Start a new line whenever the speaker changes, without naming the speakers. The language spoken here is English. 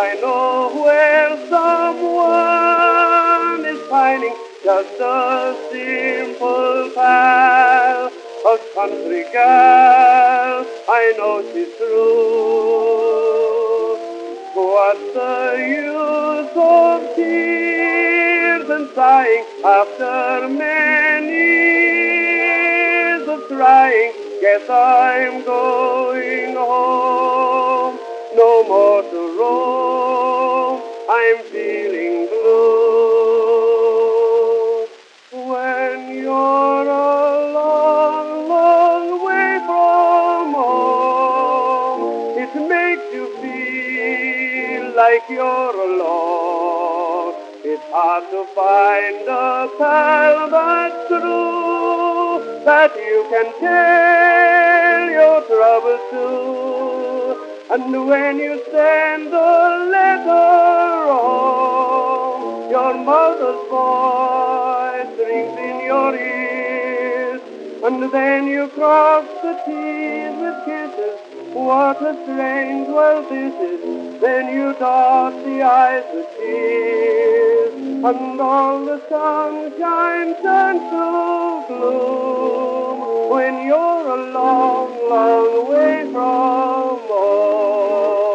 I know where someone is pining, just a simple pal, a country girl, I know she's true. What's the use of tears and sighing after many years of trying? Guess I'm going home, no more to roam. I'm feeling blue. When you're a long, long way from home, it makes you feel like you're alone. It's hard to find a pal that's true, that you can tell your troubles to. And when you send a letter home, your mother's voice rings in your ears, and then you cross the T's with kisses. What a strange world this is. Then you dot the I's with tears, and all the sunshine turns to gloom when you're a long, long way from home.